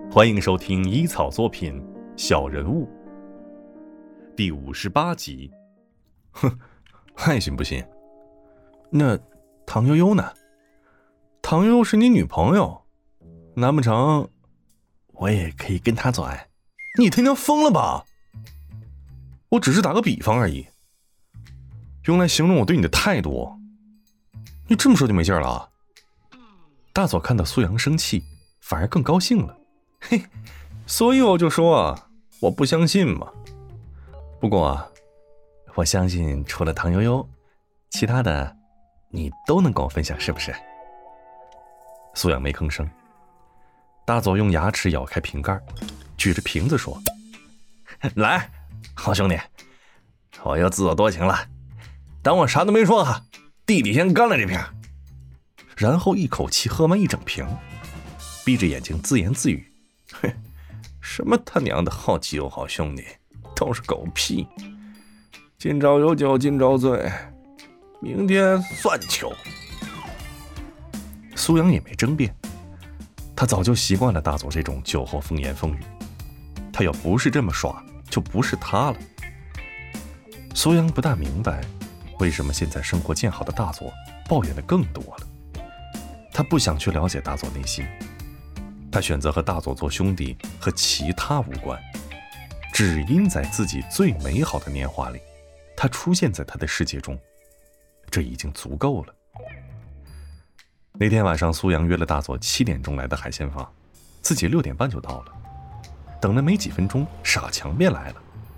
欢迎收听医草作品《小人物》第58集。 哼，还信不信？那唐悠悠呢？唐悠悠是你女朋友，难不成我也可以跟她做爱？你他娘疯了吧！我只是打个比方而已，用来形容我对你的态度。你这么说就没劲了啊？大佐看到苏阳生气，反而更高兴了。嘿，所以我就说我不相信嘛。不过我相信除了唐悠悠，其他的你都能跟我分享，是不是？苏阳没吭声。大佐用牙齿咬开瓶盖，举着瓶子说：来，好兄弟，我又自作多情了，当我啥都没说弟弟先干了这瓶。然后一口气喝完一整瓶，闭着眼睛自言自语：嘿，什么他娘的好基友好兄弟，都是狗屁！今朝有酒今朝醉，明天算球。苏阳也没争辩，他早就习惯了大佐这种酒后风言风语，他要不是这么耍，就不是他了。苏阳不大明白，为什么现在生活渐好的大佐抱怨的更多了。他不想去了解大佐内心，他选择和大佐做兄弟和其他无关，只因在自己最美好的年华里，他出现在他的世界中，这已经足够了。那天晚上，苏阳约了大佐7点钟来的海鲜坊，自己6点半就到了。等了没几分钟，傻强便来了。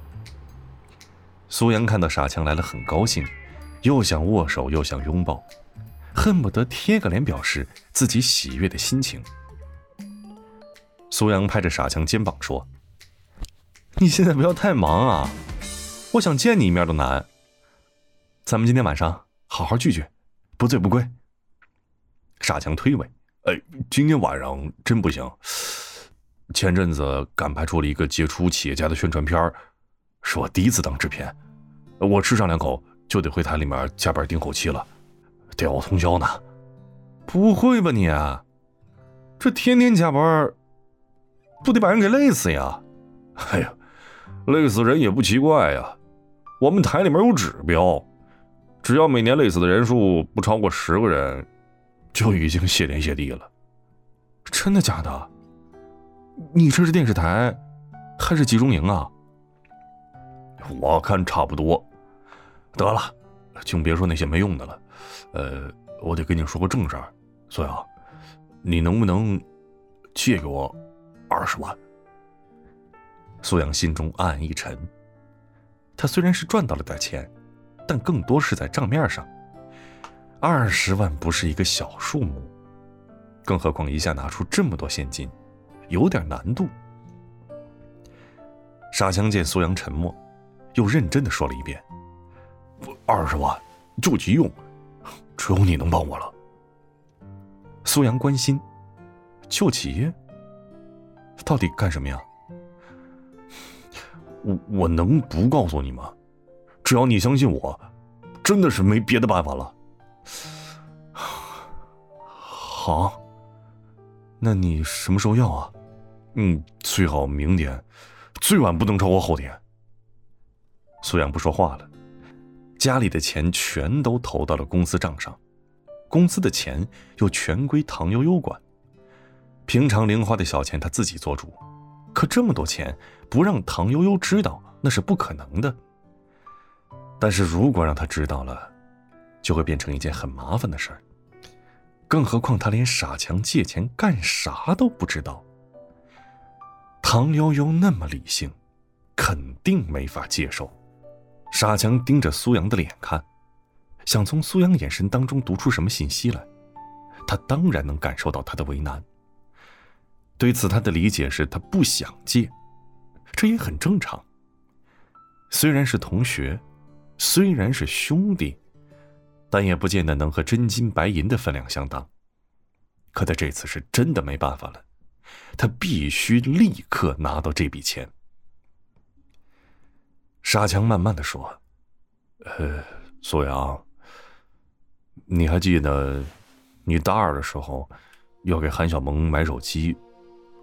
苏阳看到傻强来了，很高兴，又想握手又想拥抱，恨不得贴个脸表示自己喜悦的心情。苏阳拍着傻强肩膀说：你现在不要太忙我想见你一面都难。咱们今天晚上好好聚聚，不醉不归。傻强推诿：今天晚上真不行，前阵子赶拍出了一个杰出企业家的宣传片，是我第一次当制片，我吃上2口就得回台里面加班盯后期了，得熬通宵呢。不会吧你这天天加班不得把人给累死呀？哎呀，累死人也不奇怪呀，我们台里面有指标，只要每年累死的人数不超过10个人，就已经谢天谢地了。真的假的？你这是电视台还是集中营啊？我看差不多。得了，请别说那些没用的了。我得跟你说个正事儿，所以你能不能借给我20万？苏阳心中暗暗一沉，他虽然是赚到了点钱，但更多是在账面上。20万不是一个小数目，更何况一下拿出这么多现金，有点难度。傻强见苏阳沉默，又认真地说了一遍：20万救急用，只有你能帮我了。苏阳关心：救急？到底干什么呀？我能不告诉你吗？只要你相信我，真的是没别的办法了。好，那你什么时候要最好明天，最晚不能超过后天。苏阳不说话了，家里的钱全都投到了公司账上，公司的钱又全归唐悠悠管。平常零花的小钱他自己做主，可这么多钱不让唐悠悠知道那是不可能的。但是如果让他知道了，就会变成一件很麻烦的事儿。更何况他连傻强借钱干啥都不知道。唐悠悠那么理性，肯定没法接受。傻强盯着苏阳的脸看，想从苏阳眼神当中读出什么信息来。他当然能感受到他的为难。对此他的理解是他不想借，这也很正常。虽然是同学，虽然是兄弟，但也不见得能和真金白银的分量相当。可他这次是真的没办法了，他必须立刻拿到这笔钱。傻强慢慢地说：苏阳，你还记得你大2的时候要给韩小萌买手机，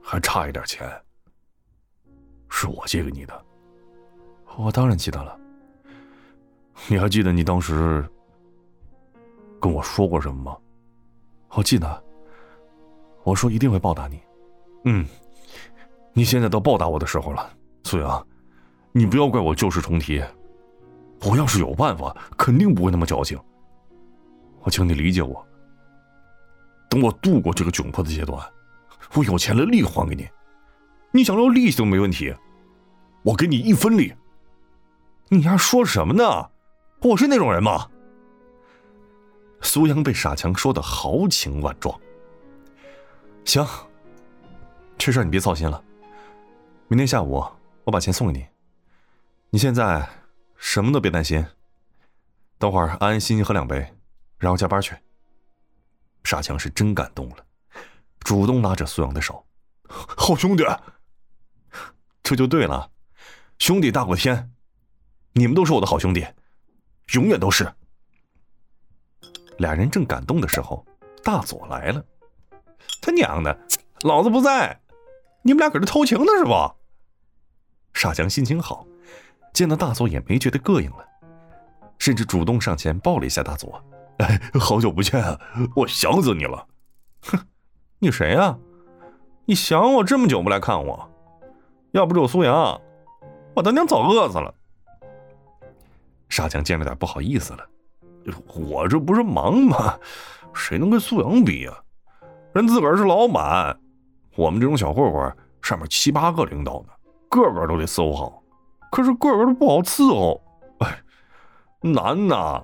还差一点钱，是我借给你的。 我当然记得了。 你还记得你当时跟我说过什么吗？ 我记得，我说一定会报答你。 你现在到报答我的时候了，苏阳，你不要怪我旧事重提。我要是有办法，肯定不会那么矫情。我请你理解我。等我度过这个窘迫的阶段，我有钱了利还给你。你想要利息都没问题，我给你1分利。你还说什么呢？我是那种人吗？苏阳被傻强说得豪情万状。 行，这事儿你别操心了。明天下午我把钱送给你。你现在什么都别担心，等会儿安安心心喝2杯，然后加班去。 傻强是真感动了，主动拉着苏阳的手。好兄弟， 这就对了， 兄弟大过天，你们都是我的好兄弟，永远都是。俩人正感动的时候，大佐来了。他娘的，老子不在，你们俩搁这偷情呢是吧？傻强心情好，见到大佐也没觉得膈应了，甚至主动上前抱了一下大佐。好久不见，我想死你了。 哼，你谁呀？你想我这么久不来看我？要不是我苏阳，我他娘早饿死了。 傻强见了点不好意思了。我这不是忙吗？谁能跟苏阳比啊？人自个儿是老板，我们这种小混混上面7、8个领导呢，个个都得伺候好，可是个个都不好伺候，难呐。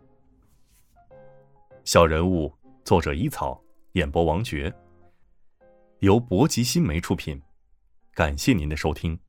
小人物，作者一草，演播王爵，由博吉新媒出品，感谢您的收听。